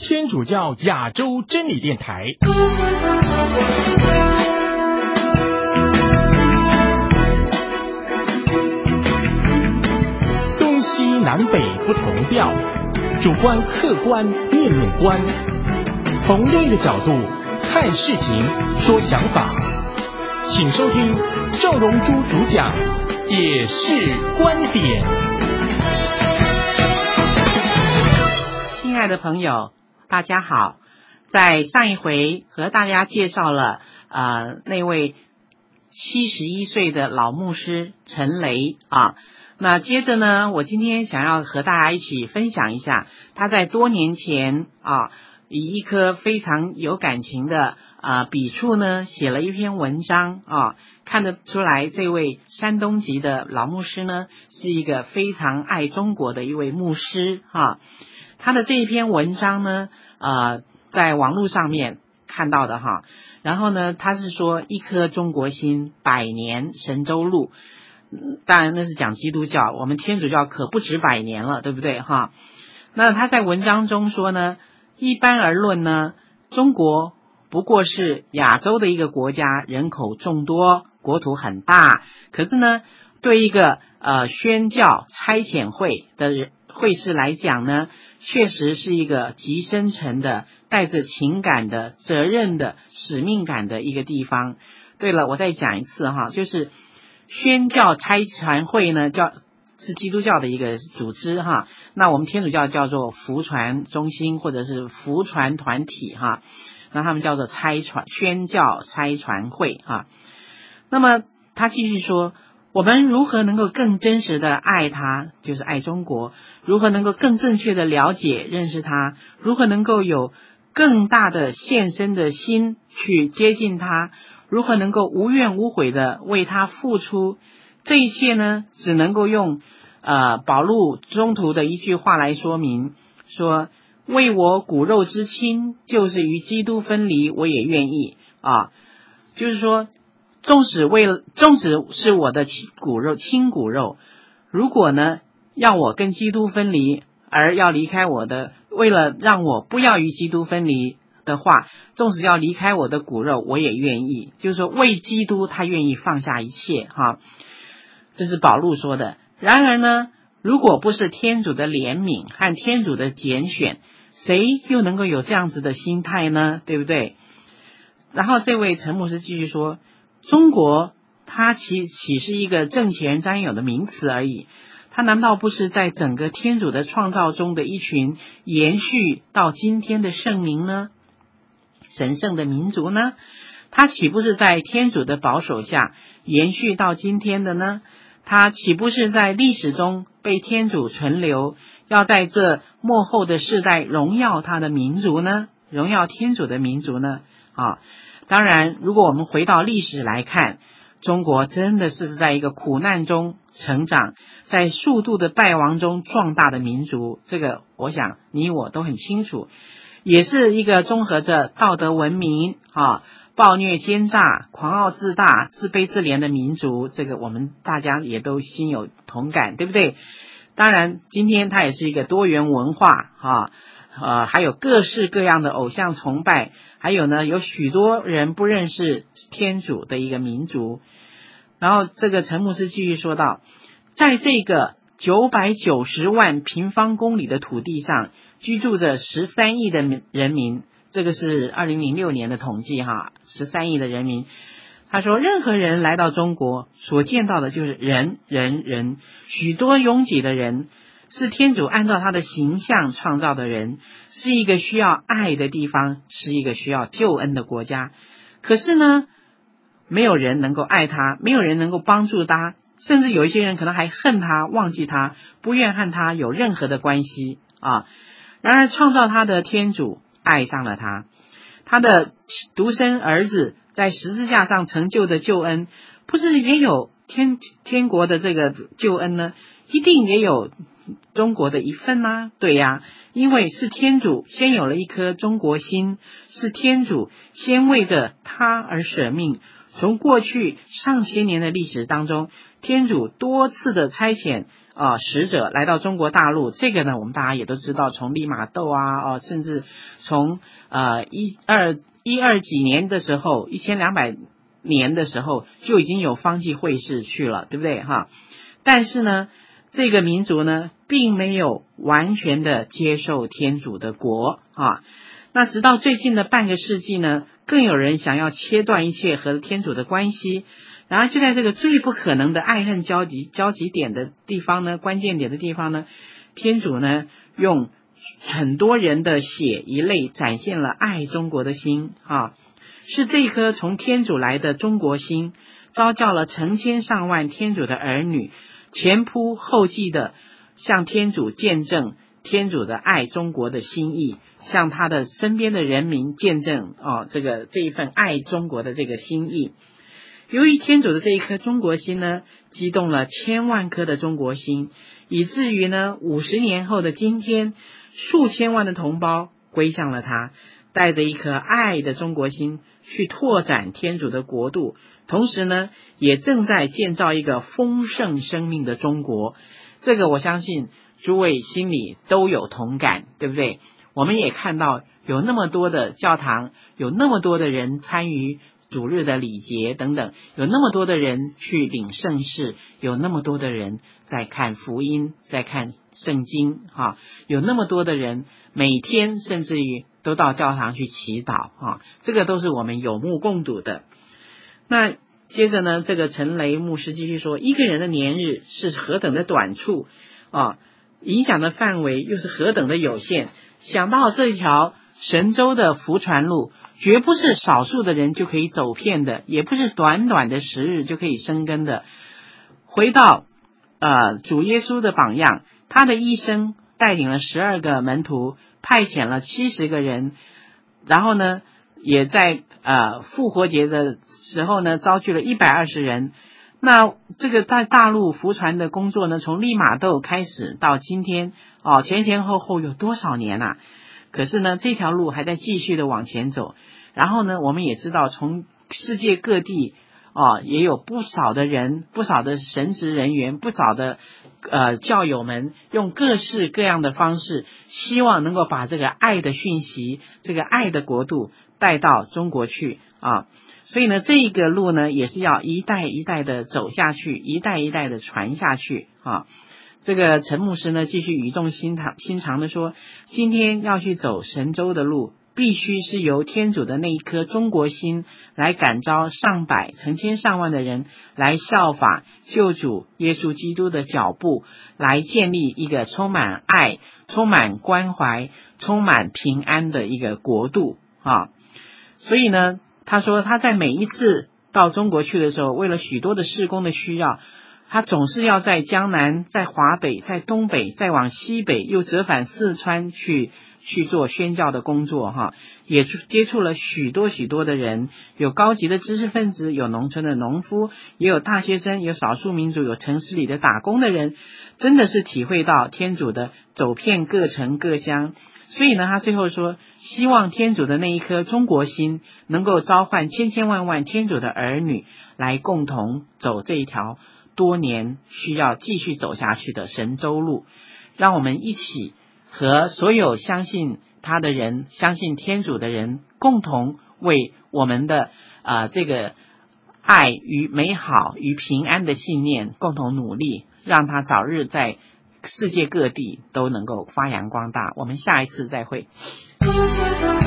天主教亚洲真理电台。东西南北不同调，主观客观面面观，从另一个角度看事情说想法，请收听赵荣珠主讲，也是观点。 亲爱的朋友，大家好。在上一回和大家介绍了那位71岁的老牧师陈雷啊。那接着呢，我今天想要和大家一起分享一下他在多年前以一颗非常有感情的笔触呢，写了一篇文章看得出来这位山东籍的老牧师呢是一个非常爱中国的一位牧师他的这一篇文章呢在网络上面看到的然后呢他是说一颗中国心，百年神州路。当然那是讲基督教，我们天主教可不止100年了，对不对那他在文章中说呢，一般而论呢，中国不过是亚洲的一个国家，人口众多，国土很大，可是呢对一个宣教差遣会的会士来讲呢，确实是一个极深沉的带着情感的责任的使命感的一个地方。对了，我再讲一次就是宣教差传会呢是基督教的一个组织那我们天主教叫做福传中心或者是福传团体那他们叫做宣教差传会那么他继续说，我们如何能够更真实的爱他，就是爱中国，如何能够更正确的了解认识他，如何能够有更大的献身的心去接近他，如何能够无怨无悔的为他付出，这一切呢只能够用保禄中途的一句话来说明，说为我骨肉之亲，就是与基督分离我也愿意就是说纵使是我的亲骨肉，如果呢要我跟基督分离，而要离开我的，为了让我不要与基督分离的话，纵使要离开我的骨肉我也愿意，就是说为基督他愿意放下一切这是保禄说的。然而呢，如果不是天主的怜悯和天主的拣选，谁又能够有这样子的心态呢？对不对？然后这位陈牧师继续说，中国它岂是一个政权专有的名词而已，它难道不是在整个天主的创造中的一群延续到今天的圣民呢？神圣的民族呢？它岂不是在天主的保守下延续到今天的呢？它岂不是在历史中被天主存留，要在这末后的世代荣耀他的民族呢？荣耀天主的民族呢？当然如果我们回到历史来看，中国真的是在一个苦难中成长，在数度的败亡中壮大的民族，这个我想你我都很清楚，也是一个综合着道德文明暴虐奸诈、狂傲自大、自卑自怜的民族，这个我们大家也都心有同感，对不对？当然今天它也是一个多元文化还有各式各样的偶像崇拜，还有呢有许多人不认识天主的一个民族。然后这个陈牧师继续说道，在这个990万平方公里的土地上居住着13亿的人民，这个是2006年的统计13亿的人民。他说任何人来到中国所见到的就是人，许多拥挤的人，是天主按照他的形象创造的人，是一个需要爱的地方，是一个需要救恩的国家。可是呢没有人能够爱他，没有人能够帮助他，甚至有一些人可能还恨他，忘记他，不愿和他有任何的关系然而创造他的天主爱上了他，他的独生儿子在十字架上成就的救恩，不是也有天国的这个救恩呢？一定也有中国的一份吗？对呀，因为是天主先有了一颗中国心，是天主先为着他而舍命，从过去上千年的历史当中天主多次的差遣使者来到中国大陆，这个呢我们大家也都知道，从利玛窦甚至从12几年的时候，1200年的时候就已经有方济会士去了，对不对哈？但是呢这个民族呢并没有完全的接受天主的国那直到最近的半个世纪呢，更有人想要切断一切和天主的关系。然后就在这个最不可能的爱恨交集点的地方呢，关键点的地方呢，天主呢用很多人的血与泪展现了爱中国的心是这颗从天主来的中国心，召叫了成千上万天主的儿女，前仆后继的向天主见证天主的爱中国的心意，向他的身边的人民见证这一份爱中国的这个心意。由于天主的这一颗中国心呢，激动了千万颗的中国心，以至于呢50年后的今天，数千万的同胞归向了他，带着一颗爱的中国心去拓展天主的国度，同时呢也正在建造一个丰盛生命的中国。这个我相信诸位心里都有同感，对不对？我们也看到有那么多的教堂，有那么多的人参与主日的礼节等等，有那么多的人去领圣事，有那么多的人在看福音，在看圣经有那么多的人每天甚至于都到教堂去祈祷这个都是我们有目共睹的。那接着呢，这个陈雷牧师继续说，一个人的年日是何等的短促影响的范围又是何等的有限。想到这条神州的福传路，绝不是少数的人就可以走遍的，也不是短短的10日就可以生根的。回到主耶稣的榜样，他的一生带领了12个门徒，派遣了70个人，然后呢也在复活节的时候呢招聚了120人。那这个在大陆福传的工作呢，从利玛窦开始到今天前后有多少年可是呢这条路还在继续的往前走。然后呢我们也知道，从世界各地也有不少的人，不少的神职人员，不少的教友们，用各式各样的方式，希望能够把这个爱的讯息，这个爱的国度带到中国去所以呢这一个路呢也是要一代一代的走下去，一代一代的传下去这个陈牧师呢继续语重心长的说，今天要去走神州的路，必须是由天主的那一颗中国心来感召上百成千上万的人来效法救主耶稣基督的脚步，来建立一个充满爱、充满关怀、充满平安的一个国度所以呢他说他在每一次到中国去的时候，为了许多的事工的需要，他总是要在江南，在华北，在东北，再往西北，又折返四川去做宣教的工作也接触了许多的人，有高级的知识分子，有农村的农夫，也有大学生，有少数民族，有城市里的打工的人，真的是体会到天主的走遍各城各乡。所以呢他最后说，希望天主的那一颗中国心能够召唤千千万万天主的儿女来共同走这一条多年需要继续走下去的神州路。让我们一起和所有相信他的人，相信天主的人，共同为我们的这个爱与美好与平安的信念共同努力，让他早日在世界各地都能够发扬光大。我们下一次再会。